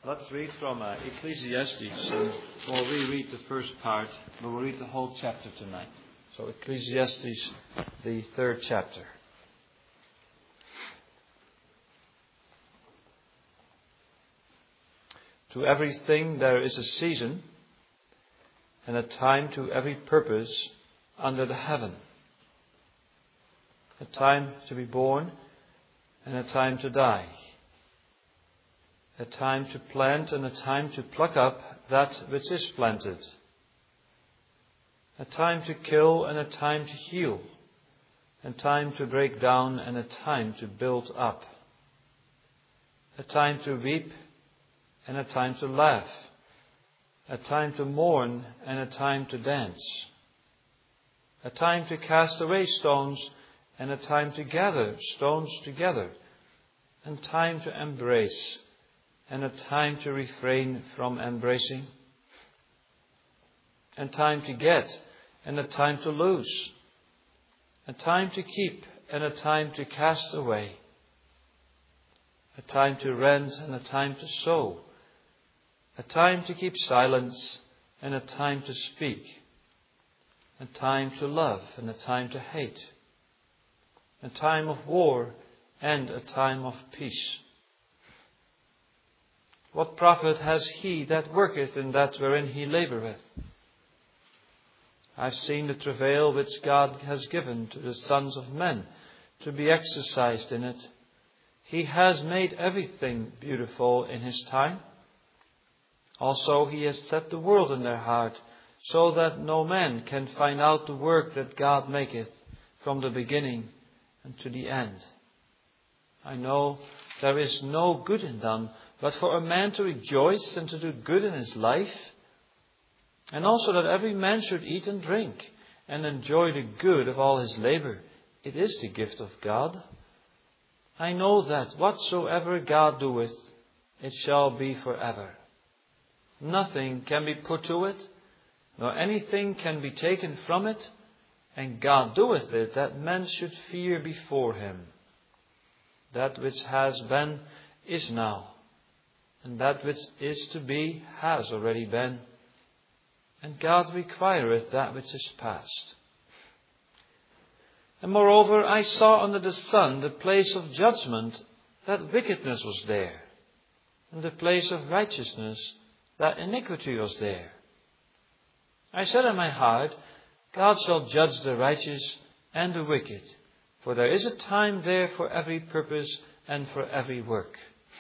Let's read from Ecclesiastes, and we'll reread the first part, but we'll read the whole chapter tonight. So Ecclesiastes, the third chapter. To everything there is a season, and a time to every purpose under the heaven. A time to be born, and a time to die. A time to plant and a time to pluck up that which is planted. A time to kill and a time to heal. A time to break down and a time to build up. A time to weep and a time to laugh. A time to mourn and a time to dance. A time to cast away stones and a time to gather stones together. And time to embrace and a time to refrain from embracing, and time to get, and a time to lose, a time to keep, and a time to cast away, a time to rend, and a time to sow, a time to keep silence, and a time to speak, a time to love, and a time to hate, a time of war, and a time of peace. What profit has he that worketh in that wherein he laboureth? I have seen the travail which God has given to the sons of men to be exercised in it. He has made everything beautiful in his time. Also he has set the world in their heart, so that no man can find out the work that God maketh from the beginning unto the end. I know there is no good in them, but for a man to rejoice and to do good in his life, and also that every man should eat and drink, and enjoy the good of all his labour, it is the gift of God. I know that whatsoever God doeth, it shall be forever. Nothing can be put to it, nor anything can be taken from it, and God doeth it, that men should fear before him. That which has been is now, and that which is to be has already been. And God requireth that which is past. And moreover, I saw under the sun the place of judgment, that wickedness was there, and the place of righteousness, that iniquity was there. I said in my heart, God shall judge the righteous and the wicked, for there is a time there for every purpose and for every work.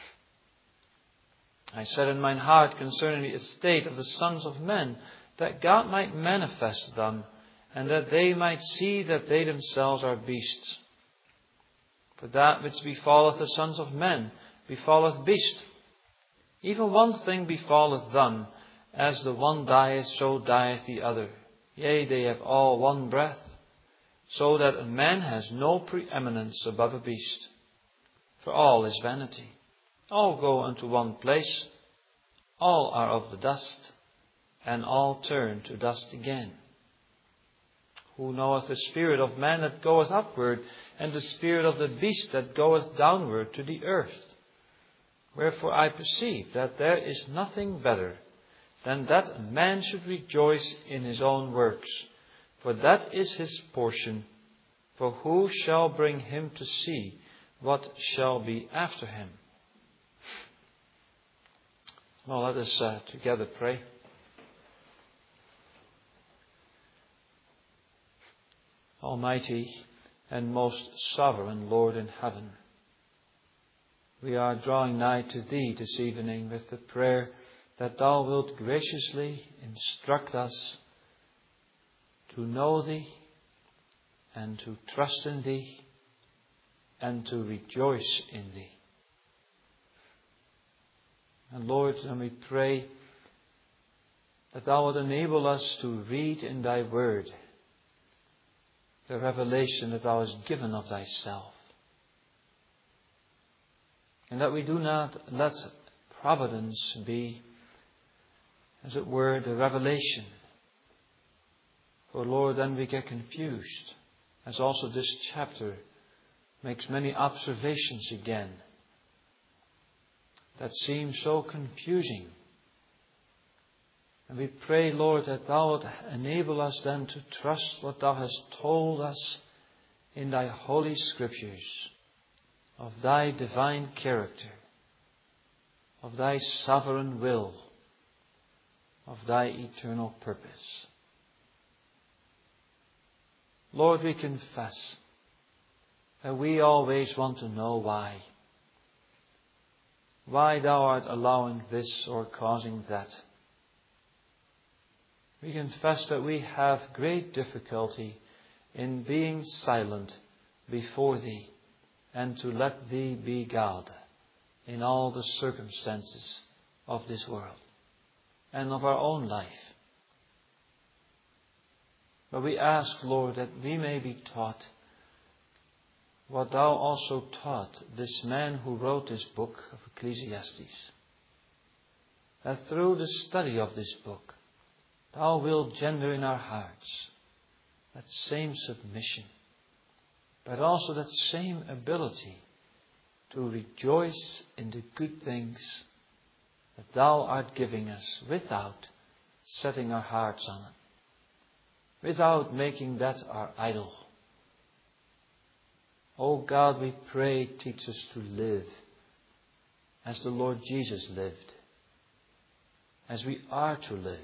I said in mine heart concerning the estate of the sons of men, that God might manifest them, and that they might see that they themselves are beasts. For that which befalleth the sons of men befalleth beast. Even one thing befalleth them, as the one dieth, so dieth the other. Yea, they have all one breath, so that a man has no preeminence above a beast. For all is vanity. All go unto one place. All are of the dust, and all turn to dust again. Who knoweth the spirit of man that goeth upward, and the spirit of the beast that goeth downward to the earth? Wherefore I perceive that there is nothing better than that a man should rejoice in his own works, for that is his portion. For who shall bring him to see what shall be after him? Well, let us together pray. Almighty and most sovereign Lord in heaven, we are drawing nigh to Thee this evening with the prayer that Thou wilt graciously instruct us to know Thee and to trust in Thee and to rejoice in Thee. And Lord, and we pray that Thou wilt enable us to read in Thy Word the revelation that Thou hast given of Thyself. And that we do not let providence be, as it were, the revelation. For Lord, then we get confused, as also this chapter makes many observations again that seem so confusing. And we pray, Lord, that Thou would enable us then to trust what Thou hast told us in Thy Holy Scriptures of Thy divine character, of Thy sovereign will, of Thy eternal purpose. Lord, we confess that we always want to know why. Why Thou art allowing this or causing that. We confess that we have great difficulty in being silent before Thee and to let Thee be God in all the circumstances of this world and of our own life. But we ask, Lord, that we may be taught what Thou also taught this man who wrote this book of Ecclesiastes. That through the study of this book, Thou wilt gender in our hearts that same submission, but also that same ability to rejoice in the good things that Thou art giving us without setting our hearts on it, without making that our idol. Oh God, we pray, teach us to live as the Lord Jesus lived, as we are to live.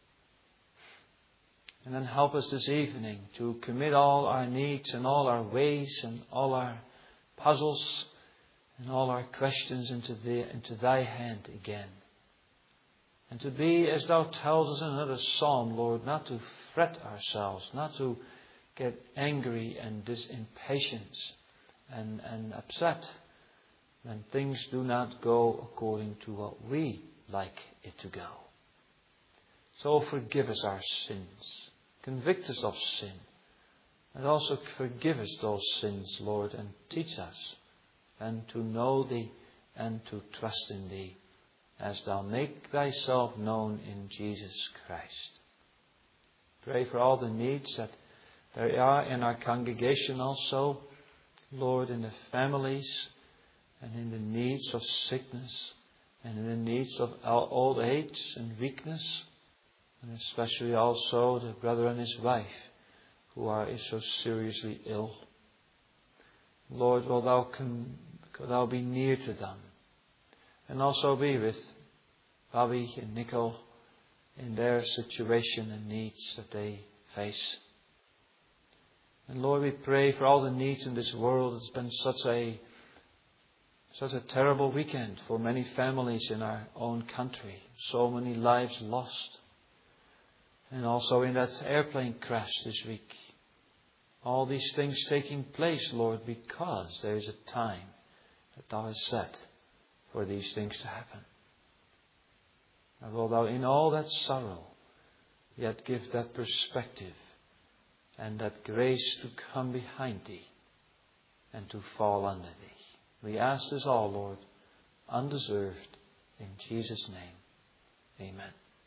And then help us this evening to commit all our needs and all our ways and all our puzzles and all our questions into Thy hand again. And to be, as Thou tells us in another psalm, Lord, not to fret ourselves, not to get angry and impatience and upset when things do not go according to what we like it to go. So forgive us our sins. Convict us of sin. And also forgive us those sins, Lord, and teach us and to know Thee and to trust in Thee as Thou make Thyself known in Jesus Christ. Pray for all the needs that there are in our congregation also, Lord, in the families and in the needs of sickness and in the needs of old age and weakness, and especially also the brother and his wife who are so seriously ill. Lord, will Thou be near to them, and also be with Bobby and Nicole in their situation and needs that they face. And Lord, we pray for all the needs in this world. It's been such a terrible weekend for many families in our own country. So many lives lost. And also in that airplane crash this week. All these things taking place, Lord, because there is a time that Thou hast set for these things to happen. And will Thou in all that sorrow yet give that perspective and that grace to come behind Thee and to fall under Thee. We ask this all, Lord, undeserved, in Jesus' name. Amen.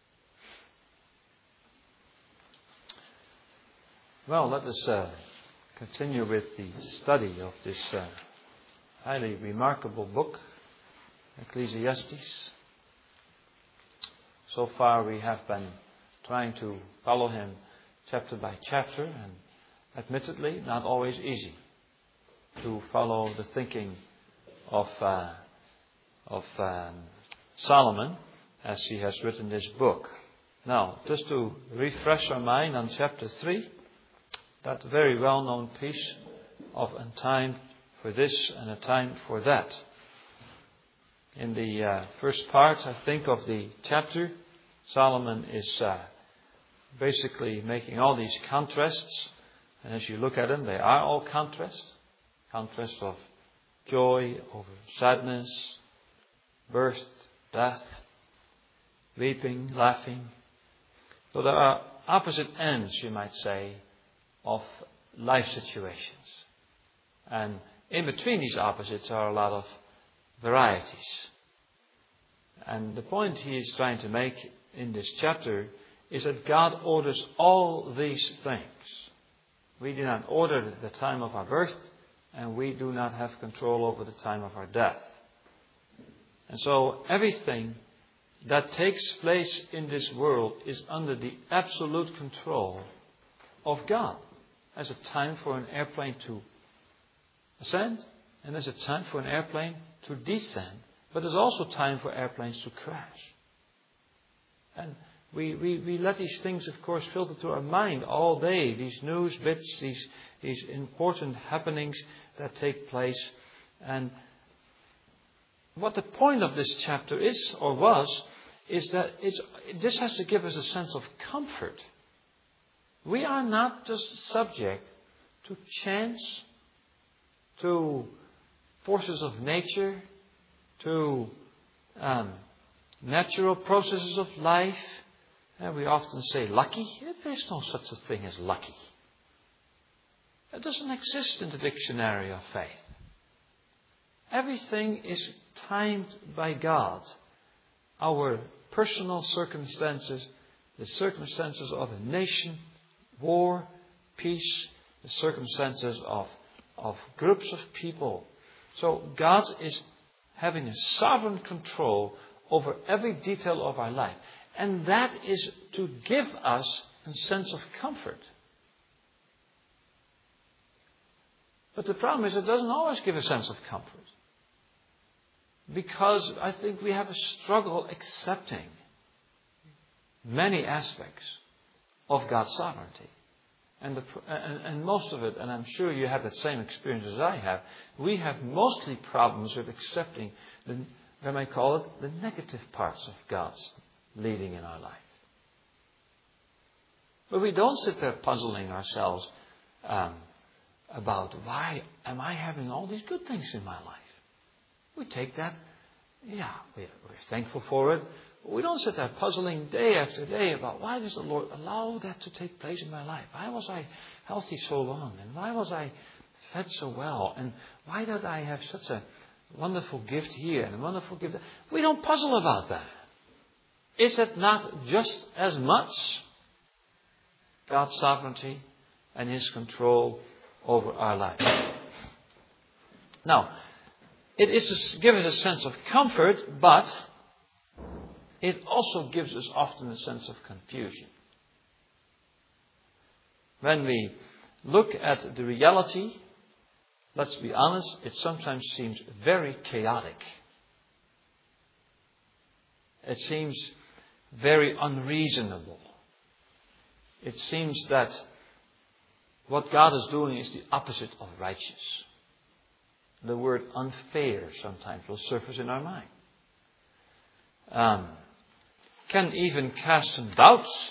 Well, let us continue with the study of this highly remarkable book, Ecclesiastes. So far we have been trying to follow him chapter by chapter, and admittedly not always easy to follow the thinking of Solomon as he has written this book. Now, just to refresh our mind on chapter 3, that very well-known piece of a time for this and a time for that. In the first part, I think, of the chapter, Solomon is basically making all these contrasts. And as you look at them, they are all contrasts. Contrast of joy over sadness, birth, death, weeping, laughing. So there are opposite ends, you might say, of life situations. And in between these opposites are a lot of varieties. And the point he is trying to make in this chapter is that God orders all these things. We do not order the time of our birth, and we do not have control over the time of our death. And so everything that takes place in this world is under the absolute control of God. There's a time for an airplane to ascend, and there's a time for an airplane to descend. But there's also time for airplanes to crash. And we let these things, of course, filter through our mind all day. These news bits, these important happenings that take place. And what the point of this chapter is, or was, is that this has to give us a sense of comfort. We are not just subject to chance, to forces of nature, to natural processes of life. And we often say lucky. There is no such a thing as lucky. It doesn't exist in the dictionary of faith. Everything is timed by God. Our personal circumstances, the circumstances of a nation, war, peace, the circumstances of groups of people. So God is having a sovereign control over every detail of our life. And that is to give us a sense of comfort. But the problem is it doesn't always give a sense of comfort. Because I think we have a struggle accepting many aspects of God's sovereignty. And most of it, and I'm sure you have the same experience as I have, we have mostly problems with accepting I might call it, the negative parts of God's leading in our life. But we don't sit there puzzling ourselves about why am I having all these good things in my life. We take that, we're thankful for it. We don't sit there puzzling day after day about why does the Lord allow that to take place in my life? Why was I healthy so long? And why was I fed so well? And why did I have such a wonderful gift here and a wonderful gift there? We don't puzzle about that. Is it not just as much God's sovereignty and His control over our life? Now, it is to give us a sense of comfort, but it also gives us often a sense of confusion. When we look at the reality, let's be honest, it sometimes seems very chaotic. It seems very unreasonable. It seems that what God is doing is the opposite of righteous. The word unfair sometimes will surface in our mind. Can even cast some doubts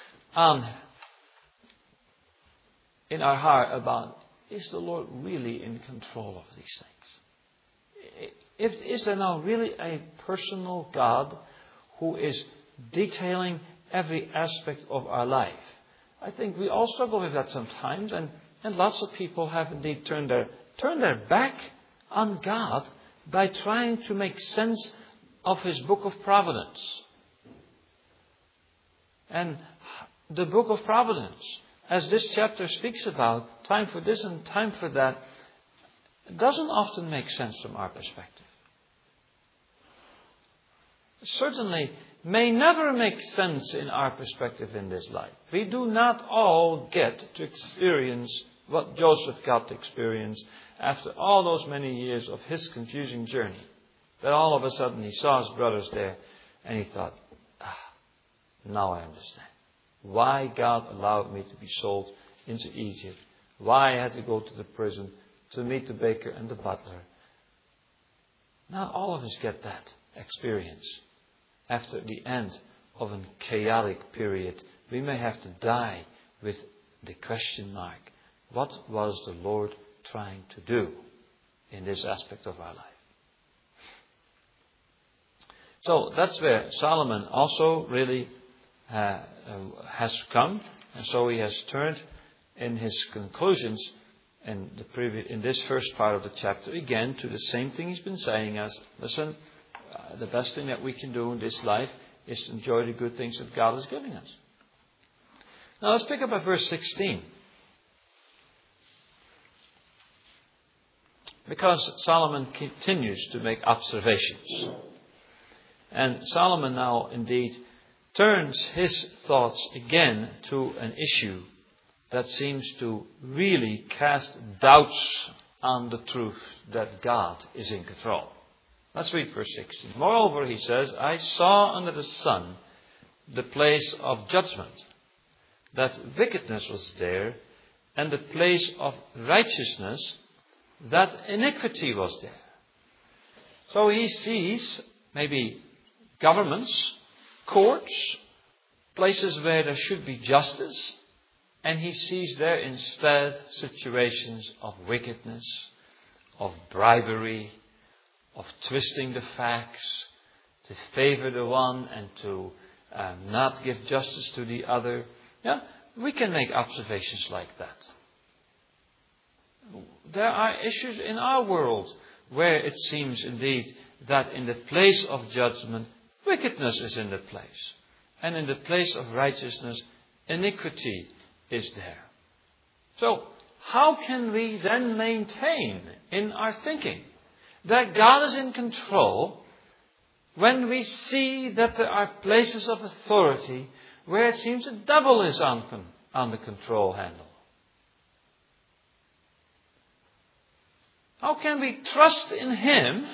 in our heart about, is the Lord really in control of these things? Is there now really a personal God who is detailing every aspect of our life? I think we all struggle with that sometimes, and lots of people have indeed turned their back on God by trying to make sense of His book of providence. And the book of providence, as this chapter speaks about, time for this and time for that, doesn't often make sense from our perspective. Certainly may never make sense in our perspective in this life. We do not all get to experience what Joseph got to experience after all those many years of his confusing journey. That all of a sudden he saw his brothers there and he thought, now I understand why God allowed me to be sold into Egypt. Why I had to go to the prison to meet the baker and the butler. Not all of us get that experience. After the end of a chaotic period, we may have to die with the question mark. What was the Lord trying to do in this aspect of our life? So that's where Solomon also really has come. And so he has turned in his conclusions in this first part of the chapter again to the same thing he's been saying as, listen, the best thing that we can do in this life is to enjoy the good things that God is giving us. Now let's pick up at verse 16. Because Solomon continues to make observations. And Solomon now indeed turns his thoughts again to an issue that seems to really cast doubts on the truth that God is in control. Let's read verse 16. Moreover, he says, I saw under the sun the place of judgment, that wickedness was there, and the place of righteousness, that iniquity was there. So he sees maybe governments, courts, places where there should be justice, and he sees there instead situations of wickedness, of bribery, of twisting the facts, to favor the one and to not give justice to the other. Yeah, we can make observations like that. There are issues in our world where it seems indeed that in the place of judgment, wickedness is in the place. And in the place of righteousness, iniquity is there. So, how can we then maintain in our thinking that God is in control when we see that there are places of authority where it seems the devil is on the control handle? How can we trust in Him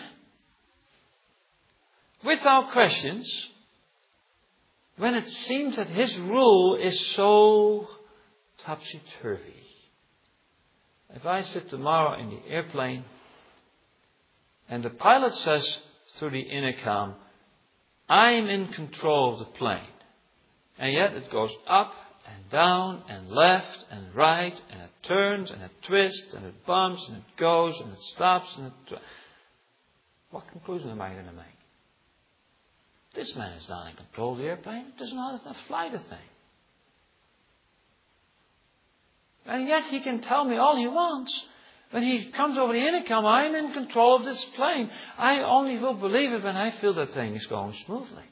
without questions when it seems that His rule is so topsy-turvy? If I sit tomorrow in the airplane and the pilot says through the intercom, I'm in control of the plane, and yet it goes up and down and left and right and it turns and it twists and it bumps and it goes and it stops and it... What conclusion am I going to make? This man is not in control of the airplane. It does not fly the thing. And yet he can tell me all he wants. When he comes over the intercom, I'm in control of this plane. I only will believe it when I feel that thing is going smoothly.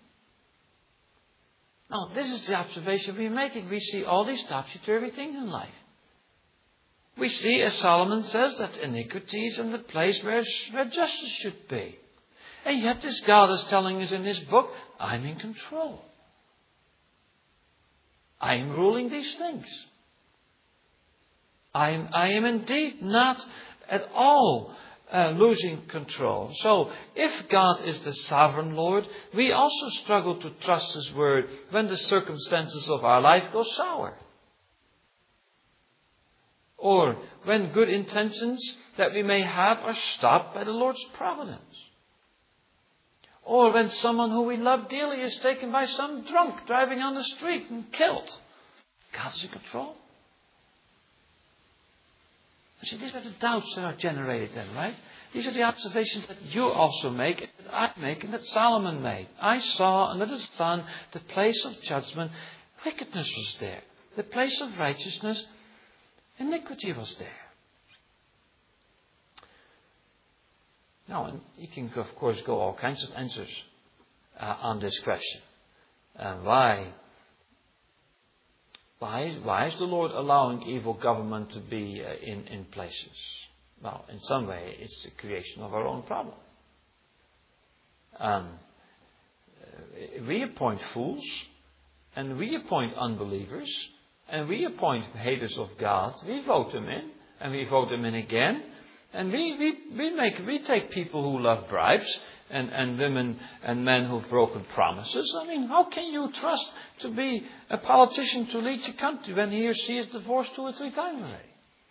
Now, this is the observation we're making. We see all these topsy-turvy things in life. We see, as Solomon says, that iniquity is in the place where justice should be. And yet this God is telling us in His book, I'm in control. I am ruling these things. I am indeed not at all losing control. So, if God is the sovereign Lord, we also struggle to trust His word when the circumstances of our life go sour. Or when good intentions that we may have are stopped by the Lord's providence. Or when someone who we love dearly is taken by some drunk driving on the street and killed. God's in control. See, these are the doubts that are generated then, right? These are the observations that you also make, that I make, and that Solomon made. I saw under the sun the place of judgment, wickedness was there. The place of righteousness, iniquity was there. Now, and you can, of course, go all kinds of answers on this question. Why is the Lord allowing evil government to be in places? Well, in some way, it's the creation of our own problem. We appoint fools, and we appoint unbelievers, and we appoint haters of God. We vote them in, and we vote them in again. And we take people who love bribes and women and men who've broken promises. I mean, how can you trust to be a politician to lead your country when he or she is divorced 2 or 3 times already?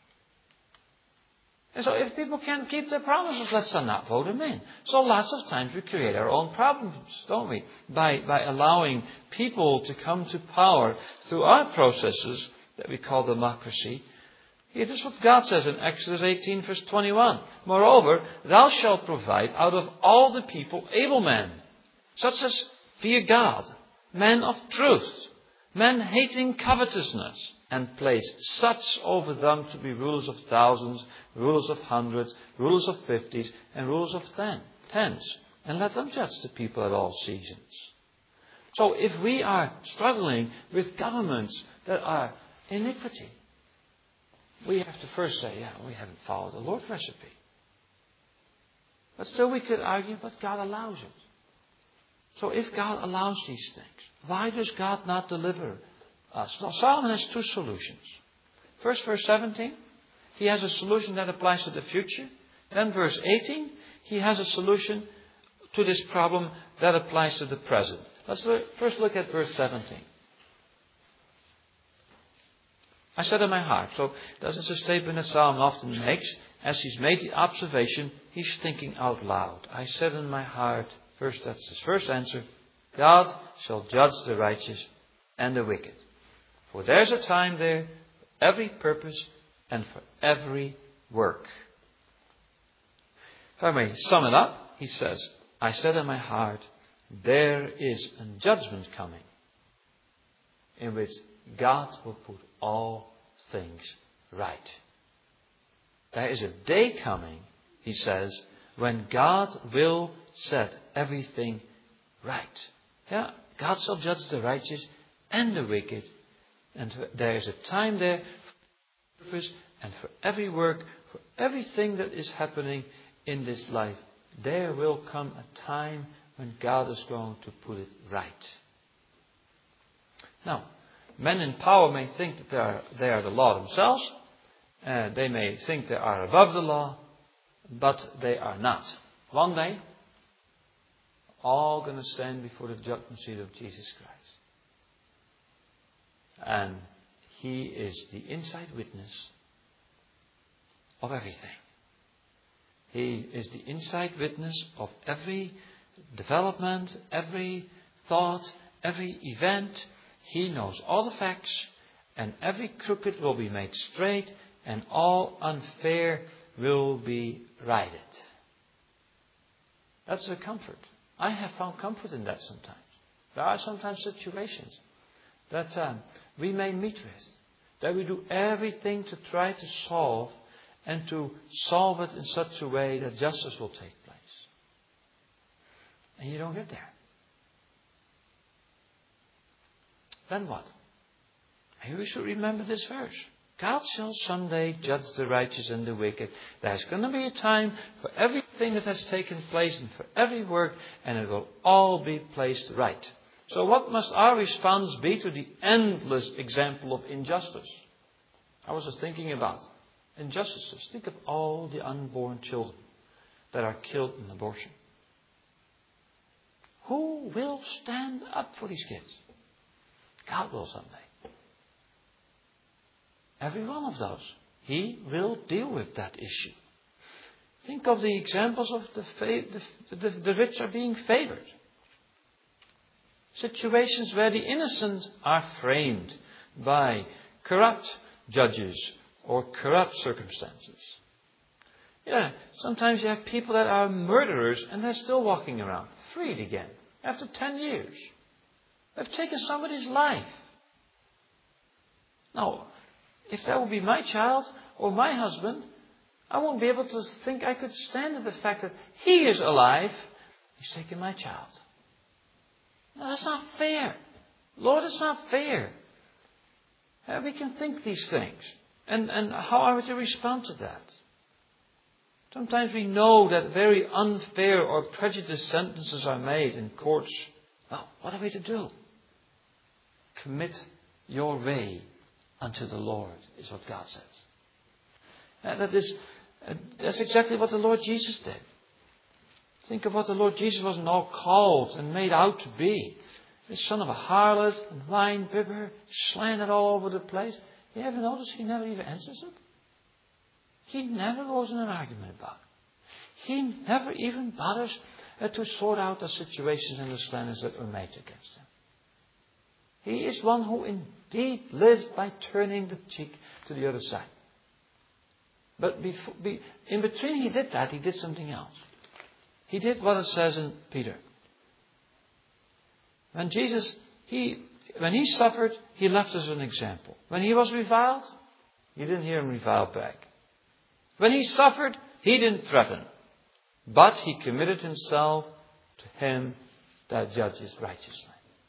And so if people can't keep their promises, let's not vote them in. So lots of times we create our own problems, don't we? By allowing people to come to power through our processes that we call democracy. It is what God says in Exodus 18, verse 21. Moreover, thou shalt provide out of all the people able men, such as fear God, men of truth, men hating covetousness, and place such over them to be rulers of thousands, rulers of hundreds, rulers of 50s, and rulers of tens. And let them judge the people at all seasons. So if we are struggling with governments that are iniquity, we have to first say, we haven't followed the Lord's recipe. But still we could argue, but God allows it. So if God allows these things, why does God not deliver us? Now, Solomon has two solutions. First, verse 17, he has a solution that applies to the future. Then verse 18, he has a solution to this problem that applies to the present. Let's first look at verse 17. I said in my heart. So this is a statement that Solomon often makes. As he's made the observation, he's thinking out loud. I said in my heart, first, that's his first answer, God shall judge the righteous and the wicked. For there's a time there for every purpose and for every work. If I may sum it up, he says, I said in my heart, there is a judgment coming in which God will put all things right. There is a day coming, he says, when God will set everything right. Yeah, God shall judge the righteous and the wicked. And there is a time there for purpose and for every work, for everything that is happening in this life. There will come a time when God is going to put it right. Now, men in power may think that they are the law themselves. They may think they are above the law, but they are not. One day, all going to stand before the judgment seat of Jesus Christ. And He is the inside witness of everything. He is the inside witness of every development, every thought, every event. He knows all the facts, and every crooked will be made straight, and all unfair will be righted. That's a comfort. I have found comfort in that sometimes. There are sometimes situations that we may meet with, that we do everything to try to solve, and to solve it in such a way that justice will take place. And you don't get there. Then what? Maybe we should remember this verse. God shall someday judge the righteous and the wicked. There's going to be a time for everything that has taken place and for every work, and it will all be placed right. So what must our response be to the endless example of injustice? I was just thinking about injustices. Think of all the unborn children that are killed in abortion. Who will stand up for these kids? God will someday. Every one of those. He will deal with that issue. Think of the examples of the rich are being favored. Situations where the innocent are framed by corrupt judges or corrupt circumstances. Yeah, sometimes you have people that are murderers and they're still walking around, freed again, after 10 years. They've taken somebody's life. Now, if that would be my child or my husband, I won't be able to think I could stand at the fact that he is alive. He's taken my child. No, that's not fair. Lord, it's not fair. We can think these things. And how are we to respond to that? Sometimes we know that very unfair or prejudiced sentences are made in courts. Well, what are we to do? Commit your way unto the Lord, is what God says. That's exactly what the Lord Jesus did. Think of what the Lord Jesus was now called and made out to be. The son of a harlot and wine bibber, slandered all over the place. You ever notice he never even answers it? He never goes in an argument about it. He never even bothers to sort out the situations and the slanders that were made against him. He is one who indeed lived by turning the cheek to the other side. But in between he did that, he did something else. He did what it says in Peter. When Jesus, when he suffered, he left us an example. When he was reviled, you didn't hear him revile back. When he suffered, he didn't threaten. But he committed himself to him that judges righteously.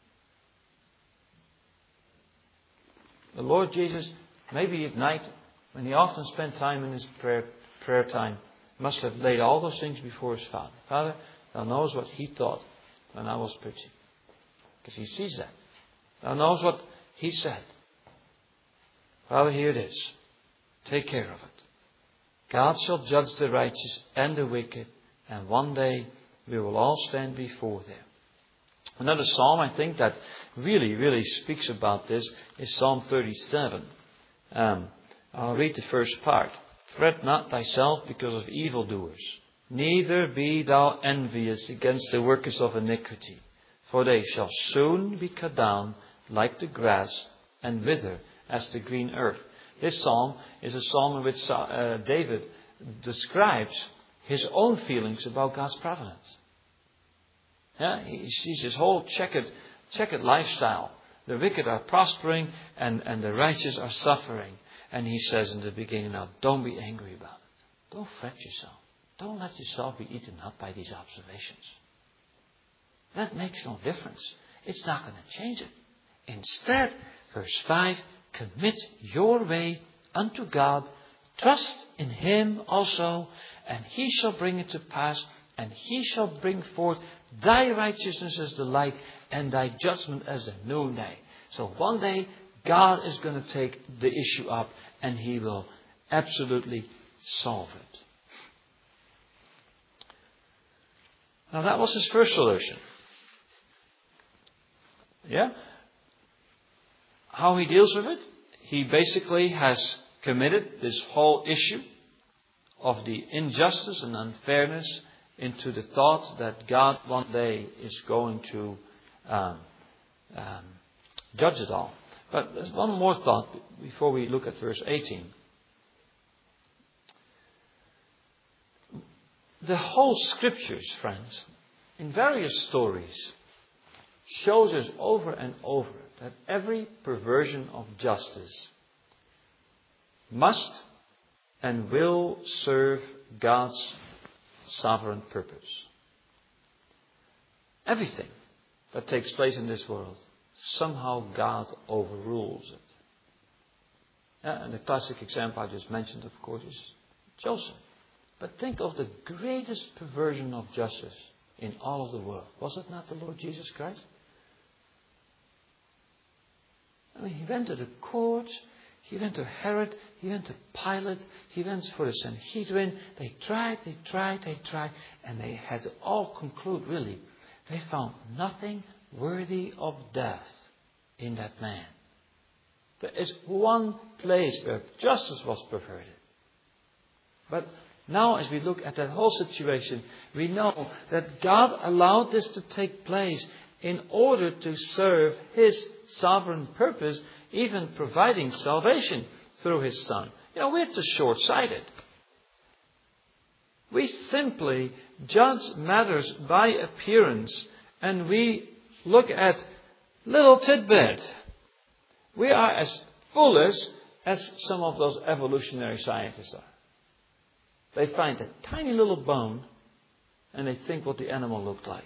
The Lord Jesus, maybe at night, when he often spent time in his prayer time, must have laid all those things before his Father. Father, thou knows what he thought when I was preaching. Because he sees that. Now knows what he said. Well, here it is. Take care of it. God shall judge the righteous and the wicked, and one day we will all stand before them. Another psalm, I think, that really speaks about this is Psalm 37. I'll read the first part. Fret not thyself because of evildoers, neither be thou envious against the workers of iniquity, for they shall soon be cut down like the grass and wither as the green earth. This psalm is a psalm in which David describes his own feelings about God's providence. Yeah, he sees his whole checkered lifestyle. The wicked are prospering and the righteous are suffering. And he says in the beginning, now don't be angry about it. Don't fret yourself. Don't let yourself be eaten up by these observations. That makes no difference. It's not going to change it. Instead, verse 5, commit your way unto God. Trust in Him also, and He shall bring it to pass, and He shall bring forth thy righteousness as the light, and thy judgment as the noonday. So one day, God is going to take the issue up, and He will absolutely solve it. Now that was His first solution. Yeah? How He deals with it? He basically has committed this whole issue of the injustice and unfairness into the thought that God one day is going to judge it all. But there's one more thought before we look at verse 18. The whole Scriptures, friends, in various stories, shows us over and over that every perversion of justice must and will serve God's sovereign purpose. Everything that takes place in this world, somehow God overrules it. And the classic example I just mentioned, of course, is Joseph. But think of the greatest perversion of justice in all of the world. Was it not the Lord Jesus Christ? I mean, He went to the courts, He went to Herod, He went to Pilate, He went for the Sanhedrin. They tried, and they had to all conclude, really, they found nothing worthy of death in that man. There is one place where justice was perverted. But now as we look at that whole situation, we know that God allowed this to take place in order to serve His sovereign purpose, even providing salvation through His Son. You know, we're too short-sighted. We simply judge matters by appearance, and we look at little tidbit. We are as foolish as some of those evolutionary scientists are. They find a tiny little bone and they think what the animal looked like.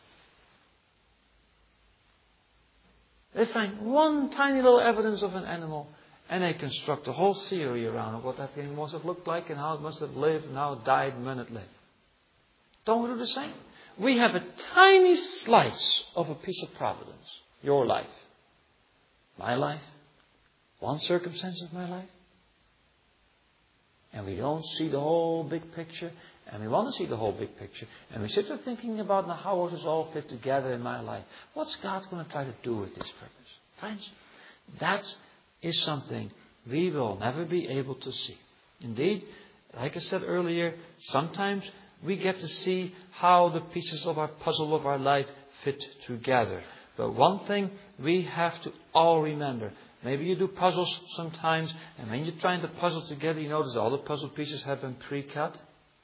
They find one tiny little evidence of an animal and they construct a whole theory around what that thing must have looked like and how it must have lived and how it died and when it lived. Don't we do the same? We have a tiny slice of a piece of providence. Your life. My life. One circumstance of my life. And we don't see the whole big picture. And we want to see the whole big picture. And we sit there thinking about now how does it all fit together in my life. What's God going to try to do with this purpose? Friends, that is something we will never be able to see. Indeed, like I said earlier, sometimes we get to see how the pieces of our puzzle of our life fit together. But one thing we have to all remember. Maybe you do puzzles sometimes, and when you're trying to puzzle together, you notice all the puzzle pieces have been pre-cut.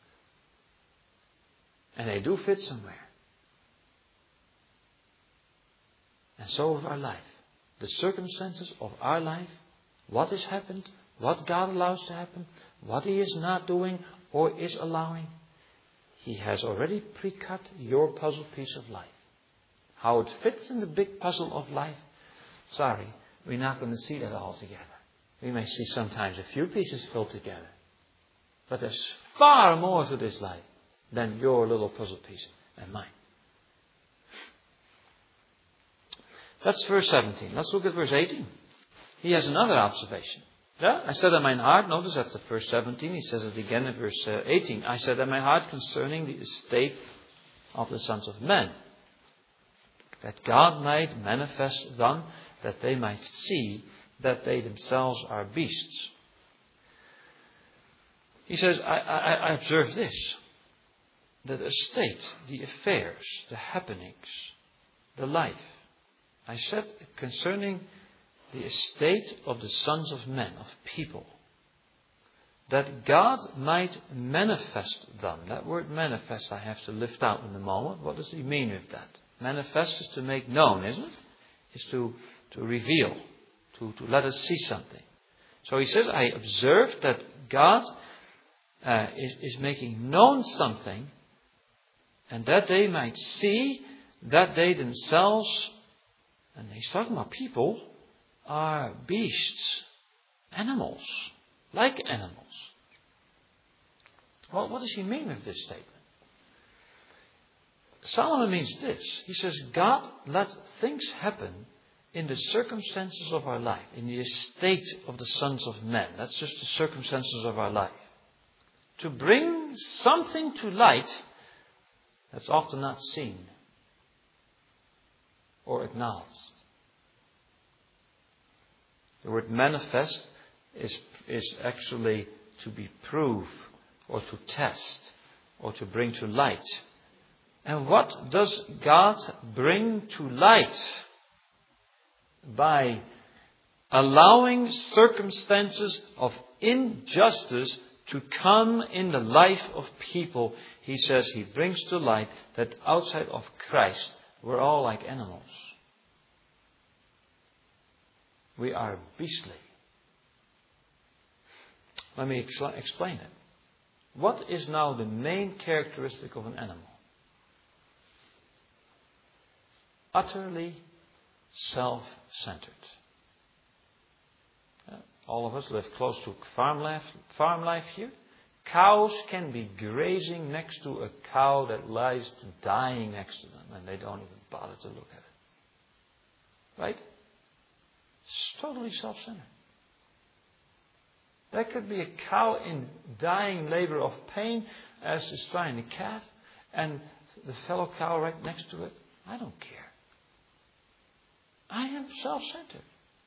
And they do fit somewhere. And so of our life. The circumstances of our life, what has happened, what God allows to happen, what He is not doing or is allowing, He has already pre-cut your puzzle piece of life. How it fits in the big puzzle of life, sorry, we're not going to see that all together. We may see sometimes a few pieces filled together. But there's far more to this life than your little puzzle piece and mine. That's verse 17. Let's look at verse 18. He has another observation. Yeah, I said in mine heart, notice that's the verse 17. He says it again in verse 18. I said in my heart concerning the estate of the sons of men, that God might manifest them, that they might see that they themselves are beasts. He says, I observe this, that the estate, the affairs, the happenings, the life. I said concerning the estate of the sons of men, of people, that God might manifest them. That word manifest I have to lift out in a moment. What does he mean with that? Manifest is to make known, isn't it? Is to reveal, to let us see something. So he says, I observed that God is making known something, and that they might see that they themselves, and he's talking about people, are beasts, animals, like animals. Well, what does he mean with this statement? Solomon means this. He says, God let things happen in the circumstances of our life, in the estate of the sons of men. That's just the circumstances of our life. To bring something to light that's often not seen or acknowledged. The word manifest is actually to be proved or to test or to bring to light. And what does God bring to light? By allowing circumstances of injustice to come in the life of people. He says he brings to light that outside of Christ we're all like animals. We are beastly. Let me explain it. What is now the main characteristic of an animal? Utterly self-centered. All of us live close to farm life here. Cows can be grazing next to a cow that lies dying next to them, and they don't even bother to look at it. Right? It's totally self-centered. There could be a cow in dying labor of pain as is trying to calf, and the fellow cow right next to it. I don't care. I am self-centered.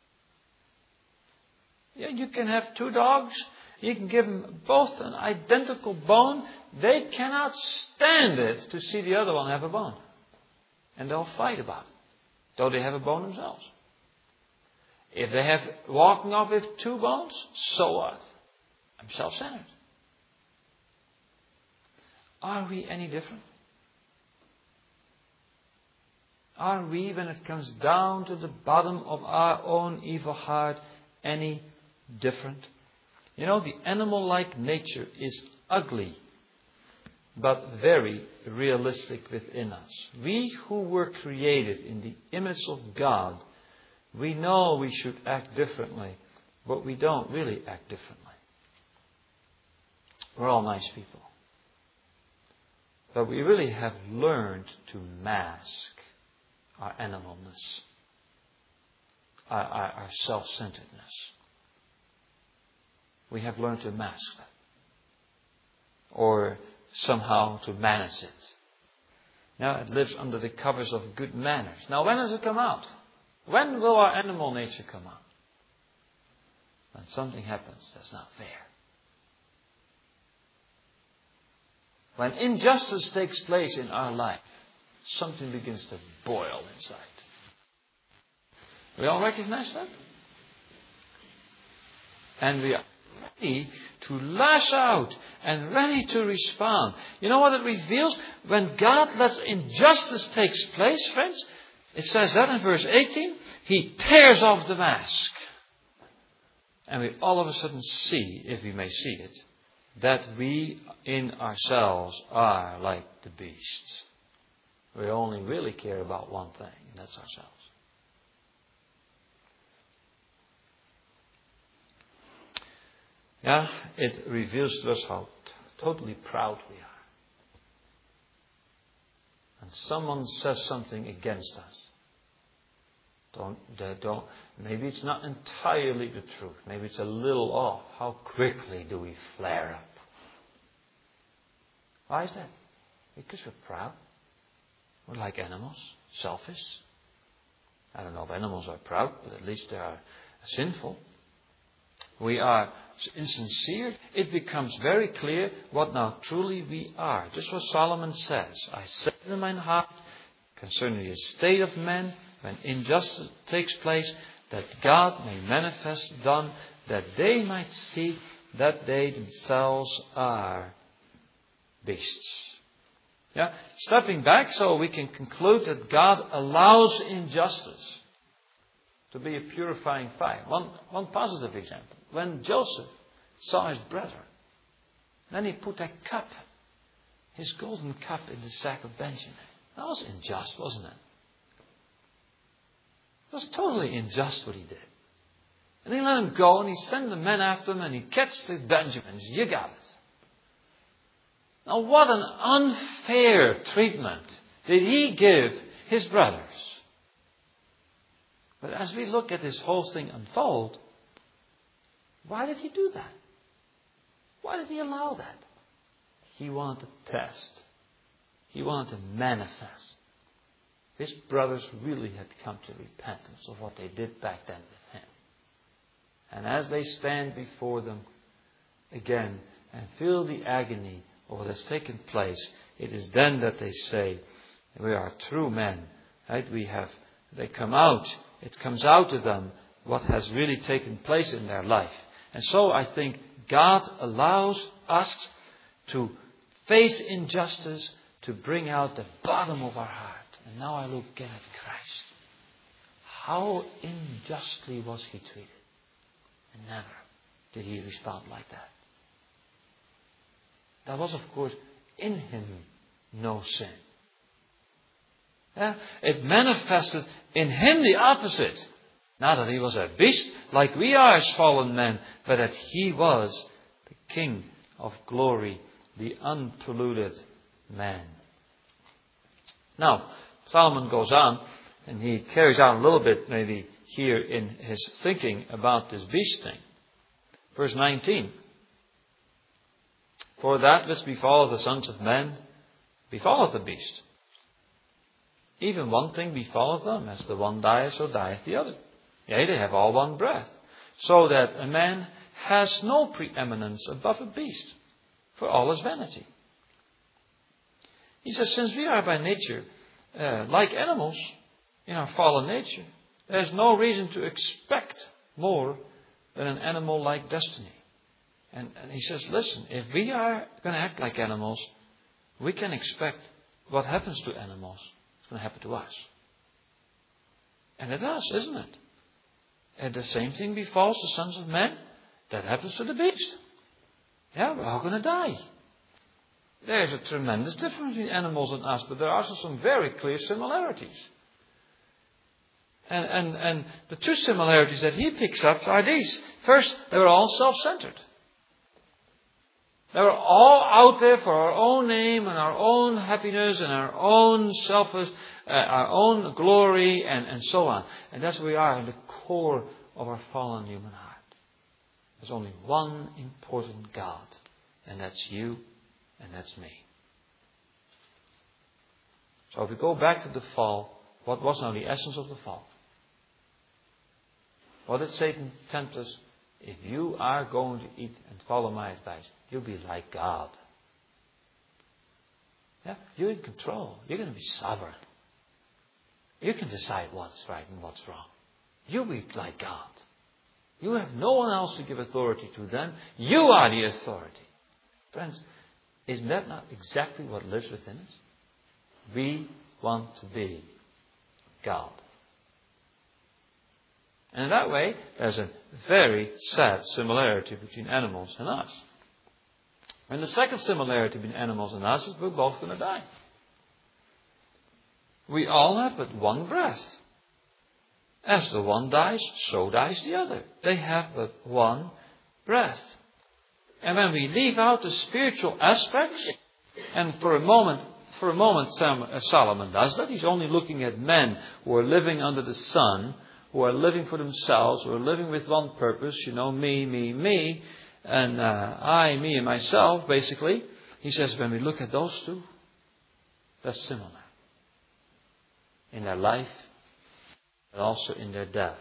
Yeah, you can have two dogs. You can give them both an identical bone. They cannot stand it to see the other one have a bone. And they'll fight about it, though they have a bone themselves. If they have walking off with two bones, so what? I'm self-centered. Are we any different? Are we, when it comes down to the bottom of our own evil heart, any different? You know, the animal-like nature is ugly, but very realistic within us. We who were created in the image of God, we know we should act differently, but we don't really act differently. We're all nice people. But we really have learned to mask our animalness, our self-centeredness. We have learned to mask that. Or somehow to manage it. Now it lives under the covers of good manners. Now when does it come out? When will our animal nature come out? When something happens that's not fair. When injustice takes place in our life, something begins to boil inside. We all recognize that? And we are ready to lash out and ready to respond. You know what it reveals? When God lets injustice take place, friends, it says that in verse 18, He tears off the mask. And we all of a sudden see, if we may see it, that we in ourselves are like the beasts. We only really care about one thing, and that's ourselves. Yeah, it reveals to us how totally proud we are. And someone says something against us. Maybe it's not entirely the truth. Maybe it's a little off. How quickly do we flare up? Why is that? Because we're proud. We're like animals, selfish. I don't know if animals are proud, but at least they are sinful. We are insincere. It becomes very clear what now truly we are. Just what Solomon says. I said in mine heart concerning the estate of men, when injustice takes place, that God may manifest them, that they might see that they themselves are beasts. Yeah, stepping back so we can conclude that God allows injustice to be a purifying fire. One positive example. When Joseph saw his brother, then he put that cup, his golden cup, in the sack of Benjamin. That was unjust, wasn't it? It was totally unjust what he did. And he let him go, and he sent the men after him, and he catched the Benjamin. You got it. Now what an unfair treatment did he give his brothers. But as we look at this whole thing unfold, why did he do that? Why did he allow that? He wanted to test. He wanted to manifest. His brothers really had come to repentance of what they did back then with him. And as they stand before them again and feel the agony of what has taken place, it is then that they say, we are true men. Right? They come out. It comes out of them what has really taken place in their life. And so I think God allows us to face injustice to bring out the bottom of our heart. And now I look again at Christ. How unjustly was he treated? And never did he respond like that. There was, of course, in him no sin. Yeah? It manifested in him the opposite. Not that he was a beast like we are as fallen men, but that he was the King of glory, the unpolluted man. Now, Solomon goes on and he carries on a little bit maybe here in his thinking about this beast thing. Verse 19. For that which befalleth the sons of men befalleth the beast. Even one thing befalleth them, as the one dieth, so dieth the other. Yea, they have all one breath. So that a man has no preeminence above a beast, for all is vanity. He says, since we are by nature like animals in our fallen nature, there's no reason to expect more than an animal-like destiny. And he says, listen, if we are going to act like animals, we can expect what happens to animals is going to happen to us. And it does, isn't it? And the same thing befalls the sons of men. That happens to the beast. Yeah, we're all going to die. There's a tremendous difference between animals and us, but there are also some very clear similarities. And the two similarities that he picks up are these. First, they were all self-centered. They were all out there for our own name and our own happiness and our own selfish, our own glory and so on. And that's where we are in the core of our fallen human heart. There's only one important God, and that's you and that's me. So if we go back to the fall, what was now the essence of the fall? What did Satan tempt us? If you are going to eat and follow my advice, you'll be like God. Yeah, you're in control. You're going to be sovereign. You can decide what's right and what's wrong. You'll be like God. You have no one else to give authority to then. You are the authority. Friends, isn't that not exactly what lives within us? We want to be God. And in that way, there's a very sad similarity between animals and us. And the second similarity between animals and us is we're both going to die. We all have but one breath. As the one dies, so dies the other. They have but one breath. And when we leave out the spiritual aspects, and for for a moment Solomon does that. He's only looking at men who are living under the sun, who are living for themselves, who are living with one purpose, me, and I, me and myself, basically. He says when we look at those two, that's similar in their life, but also in their death.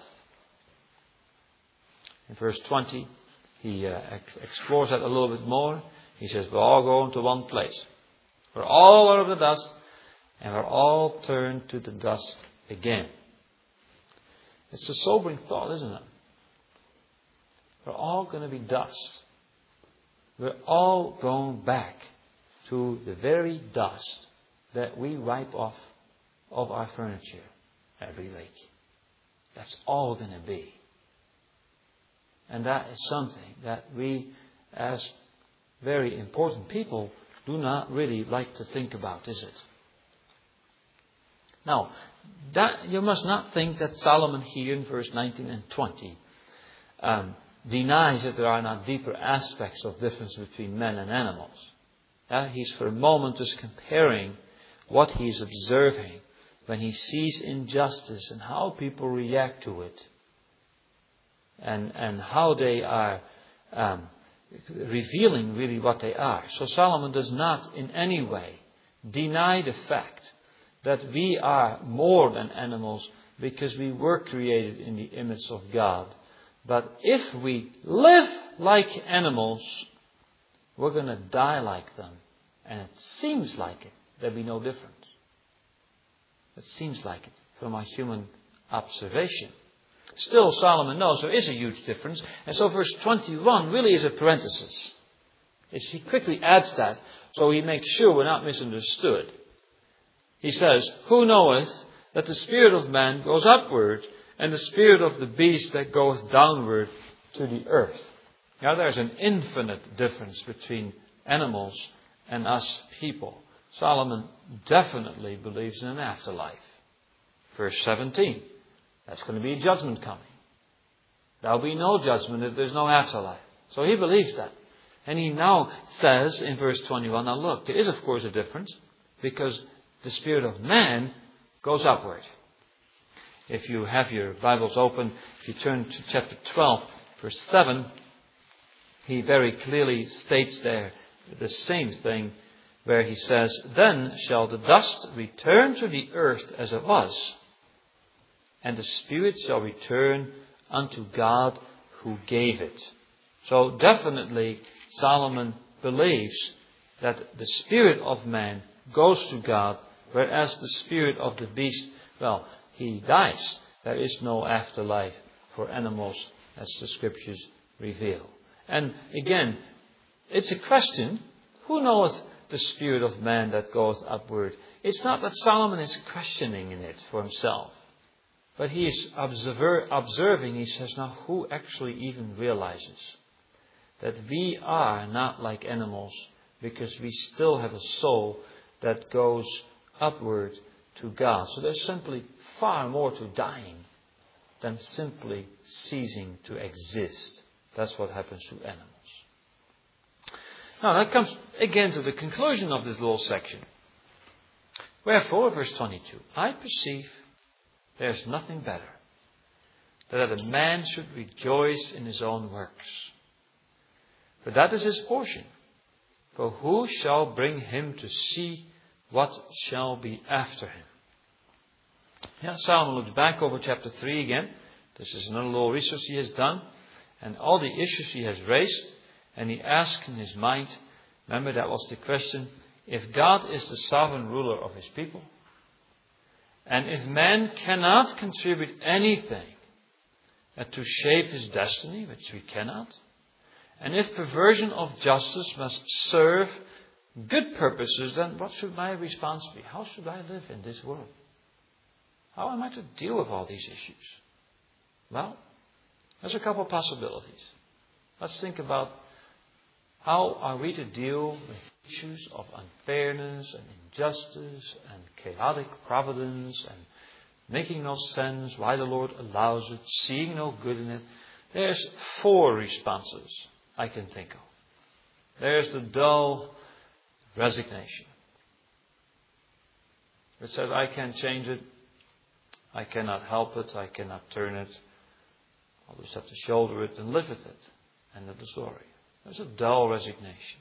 In verse 20, he explores that a little bit more. He says, we're all going to one place. We're all out of the dust, and we're all turned to the dust again. It's a sobering thought, isn't it? We're all going to be dust. We're all going back to the very dust that we wipe off of our furniture every week. That's all going to be. And that is something that we, as very important people, do not really like to think about, is it? Now, that you must not think that Solomon here in verse 19 and 20 denies that there are not deeper aspects of difference between men and animals. He's for a moment just comparing what he's observing when he sees injustice and how people react to it, and how they are revealing really what they are. So Solomon does not in any way deny the fact that we are more than animals because we were created in the image of God. But if we live like animals, we're going to die like them. And it seems like it. There'll be no difference. It seems like it from our human observation. Still, Solomon knows there is a huge difference. And so verse 21 really is a parenthesis. He quickly adds that so he makes sure we're not misunderstood. He says, who knoweth that the spirit of man goes upward and the spirit of the beast that goeth downward to the earth. Now there's an infinite difference between animals and us people. Solomon definitely believes in an afterlife. Verse 17. That's going to be a judgment coming. There will be no judgment if there's no afterlife. So he believes that. And he now says in verse 21, now look, there is of course a difference because the spirit of man goes upward. If you have your Bibles open, if you turn to chapter 12, verse 7, he very clearly states there the same thing where he says, then shall the dust return to the earth as it was, and the spirit shall return unto God who gave it. So definitely Solomon believes that the spirit of man goes to God, whereas the spirit of the beast, well, he dies. There is no afterlife for animals, as the scriptures reveal. And again, it's a question, who knoweth the spirit of man that goeth upward? It's not that Solomon is questioning in it for himself. But he is observing, he says, now who actually even realizes that we are not like animals because we still have a soul that goes upward to God. So there's simply far more to dying than simply ceasing to exist. That's what happens to animals. Now that comes again to the conclusion of this little section. Wherefore, verse 22, I perceive there's nothing better than that a man should rejoice in his own works. For that is his portion. For who shall bring him to see what shall be after him? Yeah, Solomon looks back over chapter 3 again. This is another little research he has done. And all the issues he has raised. And he asks in his mind, remember that was the question, if God is the sovereign ruler of his people, and if man cannot contribute anything to shape his destiny, which we cannot, and if perversion of justice must serve good purposes, then what should my response be? How should I live in this world? How am I to deal with all these issues? Well, there's a couple of possibilities. Let's think about how are we to deal with issues of unfairness and injustice and chaotic providence and making no sense, why the Lord allows it, seeing no good in it. There's 4 responses I can think of. There's the dull resignation. It says, I can't change it. I cannot help it. I cannot turn it. I'll just have to shoulder it and live with it. End of the story. There's a dull resignation.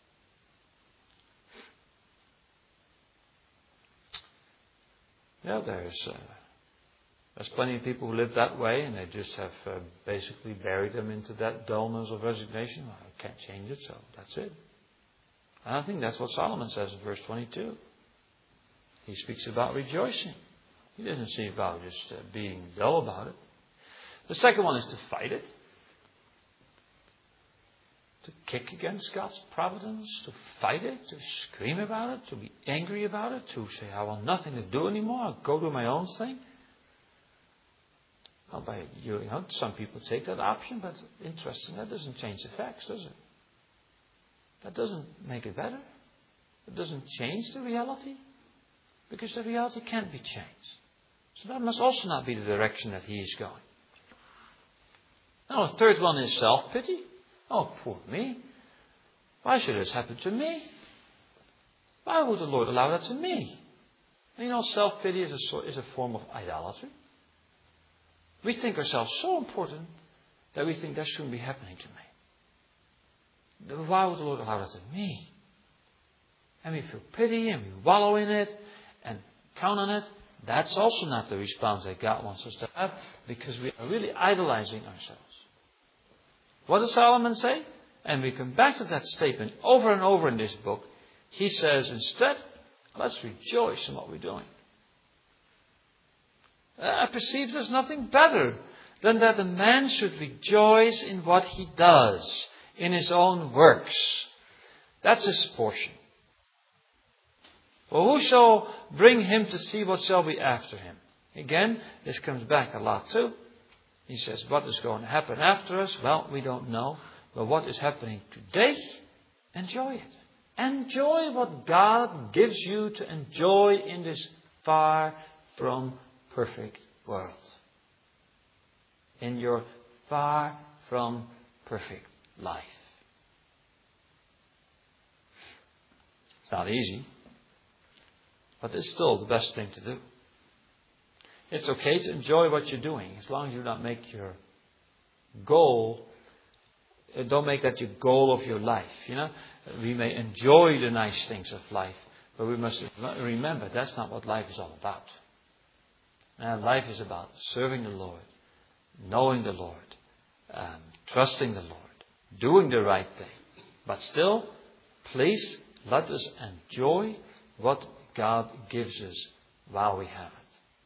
Yeah, there's plenty of people who live that way, and they just have basically buried them into that dullness of resignation. Well, I can't change it, so that's it. And I think that's what Solomon says in verse 22. He speaks about rejoicing. He doesn't see about just being dull about it. The second one is to fight it. To kick against God's providence, to fight it, to scream about it, to be angry about it, to say, I want nothing to do anymore, I'll go do my own thing. Well, some people take that option, but interesting, that doesn't change the facts, does it? That doesn't make it better. It doesn't change the reality, because the reality can't be changed. So that must also not be the direction that he is going. Now, the third one is self-pity. Oh, poor me. Why should this happen to me? Why would the Lord allow that to me? And self-pity is a form of idolatry. We think ourselves so important that we think that shouldn't be happening to me. Why would the Lord allow that to me? And we feel pity and we wallow in it and count on it. That's also not the response that God wants us to have, because we are really idolizing ourselves. What does Solomon say? And we come back to that statement over and over in this book. He says instead, let's rejoice in what we're doing. I perceive there's nothing better than that a man should rejoice in what he does, in his own works. That's his portion. For who shall bring him to see what shall be after him? Again, this comes back a lot too. He says, what is going to happen after us? Well, we don't know. But what is happening today? Enjoy it. Enjoy what God gives you to enjoy in this far from perfect world. In your far from perfect life. It's not easy, but it's still the best thing to do. It's okay to enjoy what you're doing, as long as you don't make your goal, don't make that your goal of your life. We may enjoy the nice things of life, but we must remember that's not what life is all about. Life is about serving the Lord, knowing the Lord, trusting the Lord, doing the right thing. But still, please let us enjoy what God gives us while we have it.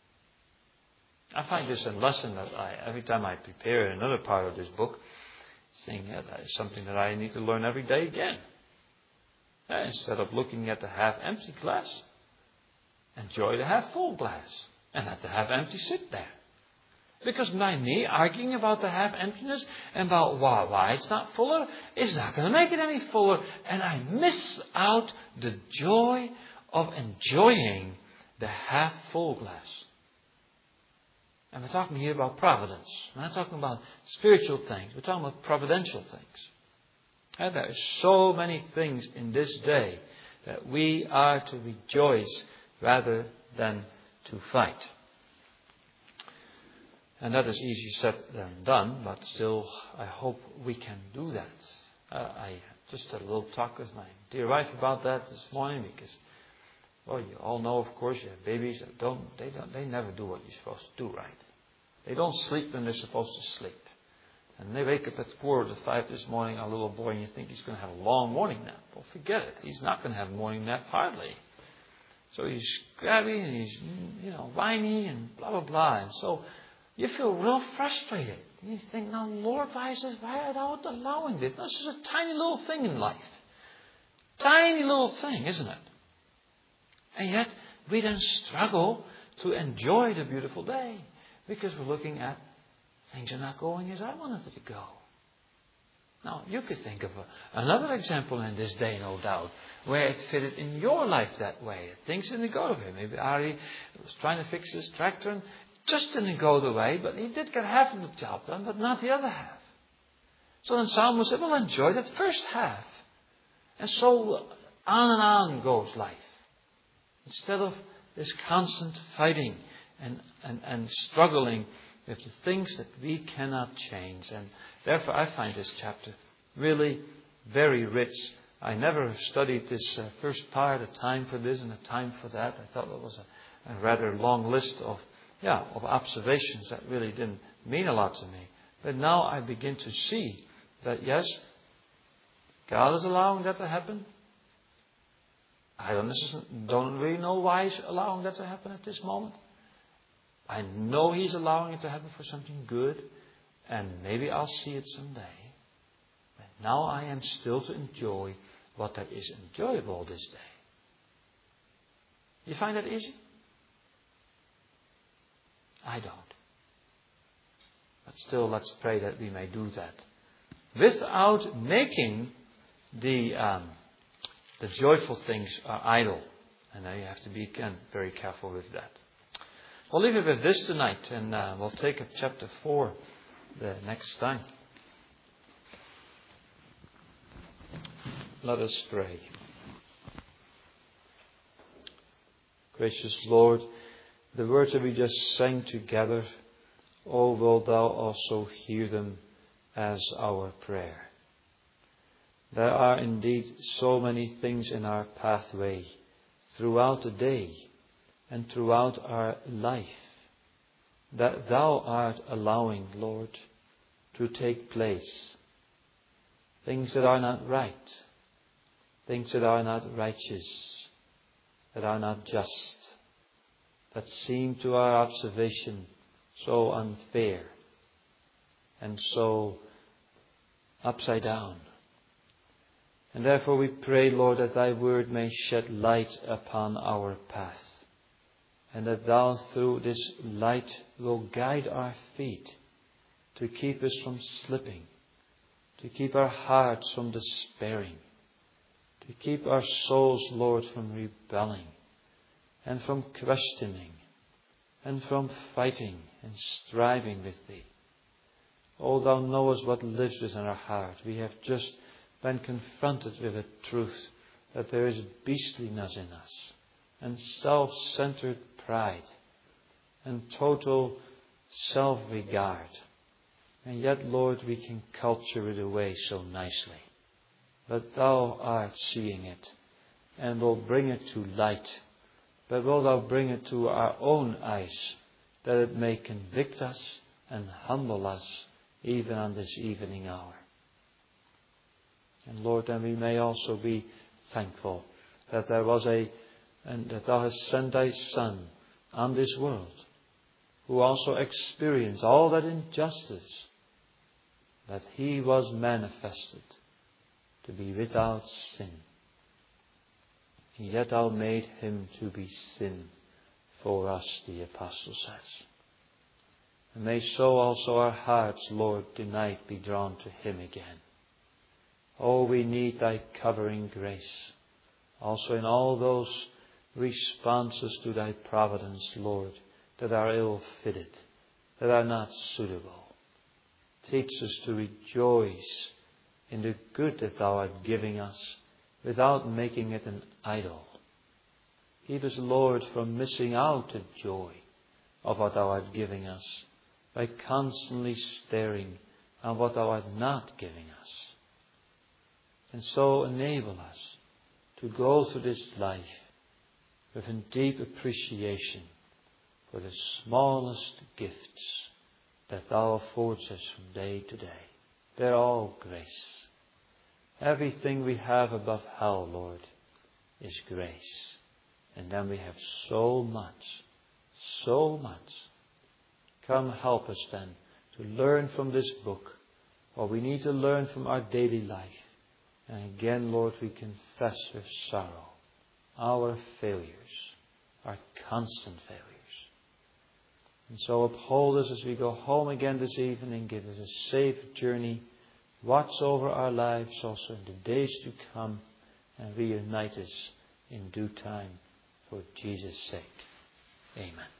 I find this a lesson that every time I prepare another part of this book, saying that is something that I need to learn every day again. Instead of looking at the half-empty glass, enjoy the half-full glass. And let the half-empty sit there. Because by me arguing about the half-emptiness and about why it's not fuller, it's not going to make it any fuller. And I miss out the joy of enjoying the half-full glass. And we're talking here about providence. We're not talking about spiritual things. We're talking about providential things. And there are so many things in this day that we are to rejoice rather than to fight. And that is easier said than done, but still I hope we can do that. I just had a little talk with my dear wife about that this morning because, well, you all know, of course, you have babies that they never do what you're supposed to do right. They don't sleep when they're supposed to sleep. And they wake up at 4:45 this morning, our little boy, and you think he's going to have a long morning nap. Well, forget it. He's not going to have a morning nap, hardly. So he's grabby and he's, whiny and blah, blah, blah. And so you feel real frustrated. And you think, now, Lord, why are thou allowing this? This is a tiny little thing in life. Tiny little thing, isn't it? And yet, we then struggle to enjoy the beautiful day because we're looking at things are not going as I wanted it to go. Now, you could think of another example in this day, no doubt, where it fitted in your life that way. Things didn't go the way. Maybe Ari was trying to fix his tractor and just didn't go the way, but he did get half of the job done, but not the other half. So then Solomon said, well, enjoy that first half. And so on and on goes life. Instead of this constant fighting and struggling with the things that we cannot change. And therefore I find this chapter really very rich. I never have studied this first part, a time for this and a time for that. I thought that was a rather long list of observations that really didn't mean a lot to me. But now I begin to see that yes, God is allowing that to happen. I don't really know why He's allowing that to happen at this moment. I know He's allowing it to happen for something good, and maybe I'll see it someday. But now I am still to enjoy what there is enjoyable this day. You find that easy? I don't. But still, let's pray that we may do that without making the joyful things are idle. And now you have to be, again, very careful with that. We'll leave it with this tonight, and we'll take up chapter 4 the next time. Let us pray. Gracious Lord, the words that we just sang together, oh, wilt Thou also hear them as our prayer. There are indeed so many things in our pathway throughout the day and throughout our life that Thou art allowing, Lord, to take place. Things that are not right, things that are not righteous, that are not just, that seem to our observation so unfair and so upside down. And therefore we pray, Lord, that Thy word may shed light upon our path, and that Thou through this light will guide our feet to keep us from slipping, to keep our hearts from despairing, to keep our souls, Lord, from rebelling and from questioning and from fighting and striving with Thee. Oh, Thou knowest what lives within our heart. We have just been confronted with a truth that there is beastliness in us and self-centered pride and total self-regard. And yet, Lord, we can culture it away so nicely. But Thou art seeing it and will bring it to light. But will Thou bring it to our own eyes, that it may convict us and humble us even on this evening hour. And Lord, then we may also be thankful that that Thou hast sent Thy Son on this world, who also experienced all that injustice, that He was manifested to be without sin. And yet Thou made Him to be sin for us, the Apostle says. And may so also our hearts, Lord, tonight be drawn to Him again. Oh, we need Thy covering grace. Also in all those responses to Thy providence, Lord, that are ill-fitted, that are not suitable. Teach us to rejoice in the good that Thou art giving us without making it an idol. Keep us, Lord, from missing out the joy of what Thou art giving us by constantly staring on what Thou art not giving us. And so enable us to go through this life with a deep appreciation for the smallest gifts that Thou affords us from day to day. They're all grace. Everything we have above hell, Lord, is grace. And then we have so much, so much. Come help us then to learn from this book what we need to learn from our daily life. And again, Lord, we confess with sorrow our failures, our constant failures. And so uphold us as we go home again this evening. Give us a safe journey. Watch over our lives also in the days to come. And reunite us in due time for Jesus' sake. Amen.